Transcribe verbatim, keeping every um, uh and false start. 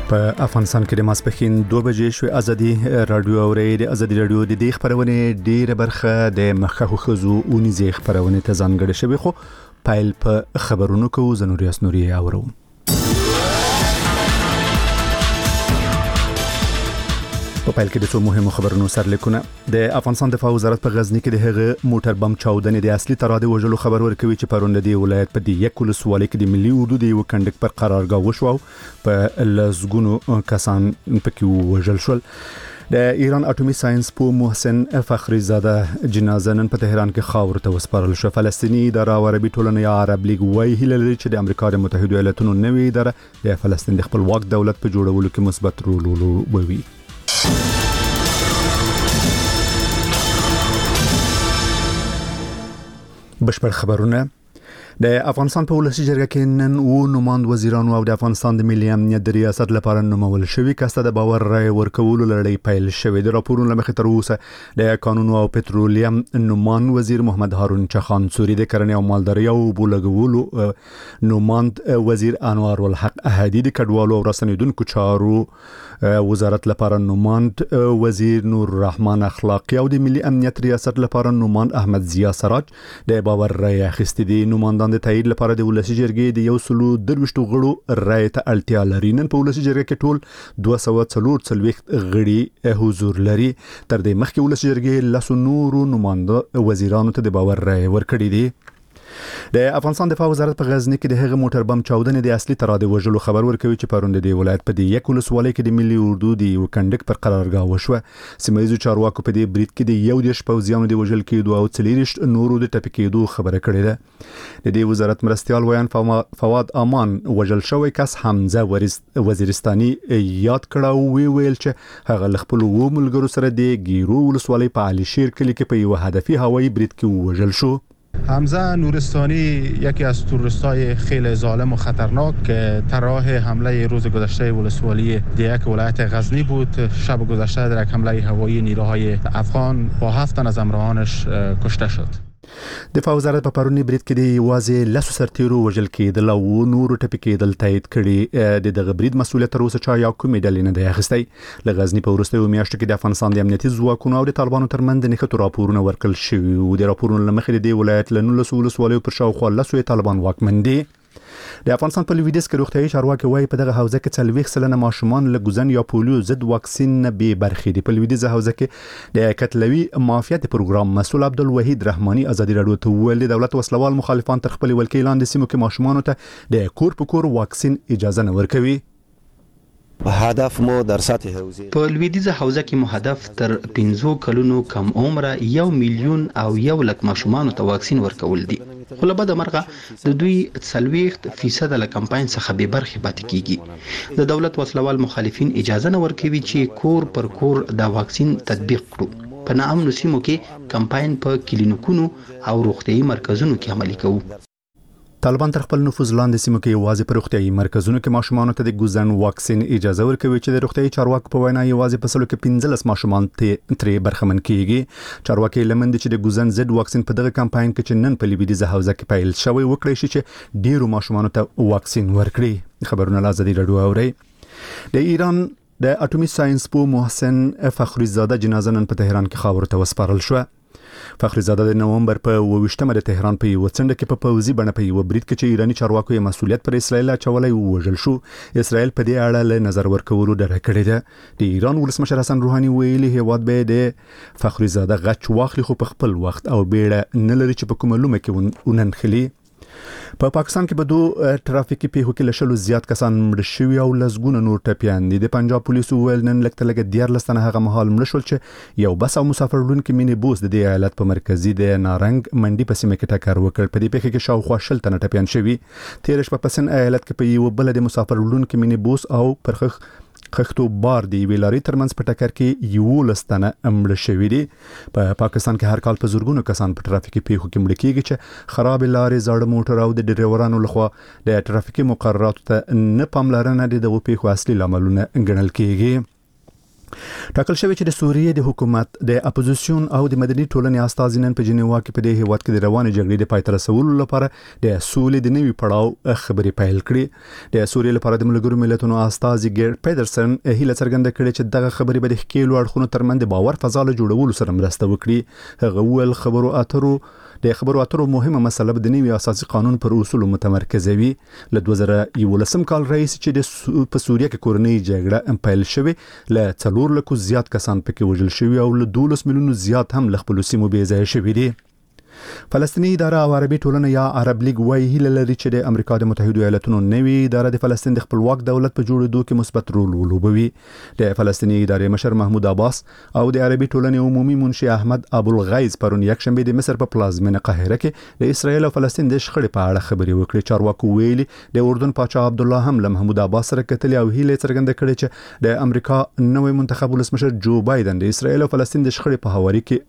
په افغانستان کې د ماسپښین دوه بجې شوې ازادي رادیو اوري د ازادي رادیو د دې خبرونه ډیره برخه د مخخو خزو اونیزه خبرونه ته ځانګړې شوی خو پایل په خبرونو کو زنوریاس نوري اورو په پایل کې د څو مهمو خبرونو سرلیکونه د افغانستان دفاع وزارت په غزنی کې د هغه موټر بم چاودنې د اصلي تراده وژلو خبر ورکوي چې پروند دی ولایت په د یک ولسوالۍ کې د ملي اردو د یو کندک پر قرارګاه وشو په لزګونو کسان پکې وژل شول. د ایران اټومي ساينس په محسن فخری زاده جنازه نن په تهران کې خاور ته وسپارل شو. فلسطینی اداره او عربي ټولنې یا عرب لیگ وايي هیله لري چې د امریکا د متحده ایالاتونو نوې اداره د فلسطین د خپلواک دولت په جوړولو کې مثبت رول ولوبوي. بشپړ خبرونه د افغانستان په ولسی جرګه کې نن و نوماند وزیرانو او د افغانستان د ملي امنیت د ریاست لپاره نومول شوی کسته د باور رای ورکولو لړۍ پیل شوې. د راپورونو لمخې تر اوسه د قانون او پټرولیم نوماند وزیر محمد هارون چخان سوري د کرنې او مالدارۍ او بولګولو نوماند وزیر انوار الحق احدی د کډوالو او رسنیدونکو چارو وزارت لپاره نوماند وزیر نور الرحمن اخلاقی او د ملي امنیت ریاست لپاره نوماند احمد ضیا سراج د باور رای اخیستي دي. نوماندان د تایید لپاره د ولسی جرګې د یو سلو درويشتو غړو رای ته اړتیا لري. نن په ولسی جرګه کې ټول دوه سوه څلور څلويخت غړي حضور لري. تر دې مخکې ولسی جرګې لاسو نورو نوماند وزیرانو ته د باور رای ورکړي دي. د افغانستان دفاع وزارت په غزنی کې د هغه موټر بم چاودنې د اصلي تراده وژلو خبر ورکوي چې پروند دی ولایت په د یک ولسوالۍ کې د ملي اردو د یو کندک پر قرارګاه وشو. سیمایي چارواکو په دې بریټ کې د یو دیش پوځیانو د وژل کېدو او څلېرشت نورو د ټپي کېدو خبره کړې ده. د دې وزارت مرستيال ویان فواد امان وژل شوی کس حمزه وزیرستاني یاد کړه او وی ویل چې هغه خپل و ملګرو سره د ګیرو ولسوالۍ په علي شیر کلی کې په یو هدفي هوایي بریټ کې وژل شو. حمزه نورستانی یکی از تروریستای خیلی ظالم و خطرناک که در راه حمله روز گذشته ولسوالی دیک ولایت غزنی بود. شب گذشته در یک حمله هوایی نیروهای افغان با هفت تن از همراهانش کشته شد. دفاع وزارت په پرونی بریټ کې د یوازې لاسو سرتیرو وژل کېدل او نورو ټپي کېدل تایید کړي. د دغه بریټ مسؤلیت تر اوسه چا یو کومې ډلې نه دی اخیستی. ل غزنی په وروستیو میاشتو کې د افغانستان د امنیتي ځواکونو او د طالبانو ترمنځ د نښتو راپورونه ورکړل شوي او د راپورونو لمخې د ولایت له نولس ولسوالیو پر شاوخوا لسو طالبان واکمن دي. د افغانستان په لویدیځ کې روغتیايي چارواکي وايي په دغه حوزه کې څلويخ سلنه ماشومان له ګوزن یا پولیو ضد واکسین نه به برخې دي. په لویدیځ حوزه کې د کتلوي معافیت پروګرام مسؤل عبدالوحید رحماني ازادي رادیو ته ویل د دولت وسلوال مخالفان تر خپل ولکې لاندې سیمو کې ماشومان ته د کور په کور واکسین اجازه نه ورکوي. هدف مو در سطح حوزه په لویدیځه حوزه کې مو هدف تر پنځو کلونو کم عمره یو میلیون او یو لک ماشومان ته واکسین ورکول دي. خو له بده مرغه د دوی څلويخت فیصد له کمپاین څخه به برخه پاتې کیږي. د دولت وسلوال مخالفین اجازه نه ورکوي چې کور پر کور د واکسین تطبیق کړو. په نامنو سیمو کې کمپاین په کلینیکونو او روغتيایي مرکزونو کې عملي کوي. طالبان تر خپل نفوذ لاندې سیمو کې یوازې پر روغتيایي مرکزونو کې ماشومان ته د ګوزن واکسین اجازه ورکوي چې د روغتيایي چارواکو په وینا یوازې په سلو کې پنځلس ماشومان ته ترې برخمن کیږي. چارواکي لمند چې د ګوزن ضد واکسین په دغه کمپاین کې چې نن په لویدیځه حوزه کې پیل شوی وکړي شي چې ډیرو ماشومان ته واکسین ورکړي. خبرونه له ازادي رادیو اوري. د ایران د اټومي ساينس په محسن فخری زاده جنازه نن په تهران کې خاور ته وسپارل شو. فخری زاده د نومبر په اوویشتمه د تهران په یو څنډه کې په پوزي بڼه په یو بریټ کې چې ایرانی چارواکو یې مسؤلیت پر اسرائیل اچولای وژل شو. اسرائیل په دې اړه له نظر ورکولو ډډه کړې ده. د ایران ولسمشر حسن روحاني ویلي هیواد به د فخری زاده غچ واخلي خو په خپل وخت او بیړه نه لري چې په کومه لومه کې وننخلي. په پا پاکستان کې به دوه ټرافیکي پیښو کې لشلو زیات کسان مړ شوي او لزګونه نور ټپيان دي. د پنجاب پولیسو ویل نن لکه لګ دیارلس تنه هغه مهال مړ شول چې یو بس او مسافر لونکي مینی بوس د دې ایالت په مرکزي د نارنګ منډي په سیمه کې ټکر وکړ. په دې پیښه کې شاوخوا شل تنه ټپيان شوي. تیر شپه په سن ایالت کې په یو بل د مسافر لونکي مینی بوس او پرخخ خښتو بار دی ویلاري ترمنځ په ټکر کې یو لستنه امړ شوې دي. په پاکستان کې هر کال په زورګونو کسان په ټرافیکي پیښو کې مړ کیږي چې خراب لارې زړه موټر او د ډرایورانو لخوا د ټرافیکي مقرراتو ته نه پاملرنه د دغه پیښو اصلي لاملونه ګڼل کیږي. ټاکل شوی چې د سوریې د حکومت د اپوزیسیون او د مدني ټولنې استازینن په جنیوا کې په دې هیواد کې د روانې جګړې د پای ته رسولو لپاره د سولې د نوي پړاو خبرې پیل کړې. د سوریې لپاره د ملګرو ملتونو استازي ګیر پیډرسن هیله څرګنده کړې چې دغه خبرې به د ښکېلو اړخونو ترمنځ د باور فضا له جوړولو سره مرسته وکړي. هغه وویل خبرو اترو د خبرو اترو مهمه مسله د نوي اساسي قانون پر اصولو متمرکزه وي. له دوه زره یولسم کال راهیسې چې د په سوریه کې کورنۍ جګړه پیل شوې له څلور لکو زیات کسان پکې وژل شوي او له دولس میلیونو زیات هم له خپلو سیمو بې ځایه شوي دي. فلسطینی اداره او عربي ټولنه یا عرب لیگ وايي هیله لري چې د امریکا د متحده ایالاتونو نوي اداره د فلسطین د خپلواک دولت په جوړېدو کې مثبت رول ولوبوي. د فلسطینی ادارې مشر محمود عباس او د عربي ټولنې عمومي منشي احمد ابو الغیظ پرون یکشنبه د مصر په پلازمینه قاهره کې د اسرایل او فلسطین د شخړې په اړه خبرې وکړې. چارواکو ویلي د اردن پاچا عبد الله هم له محمود عباس سره کتلي او هیله څرګنده کړې چې د امریکا نوي منتخب ولسمشر جو بایدن د اسرایل او فلسطین د شخړې په هواري کې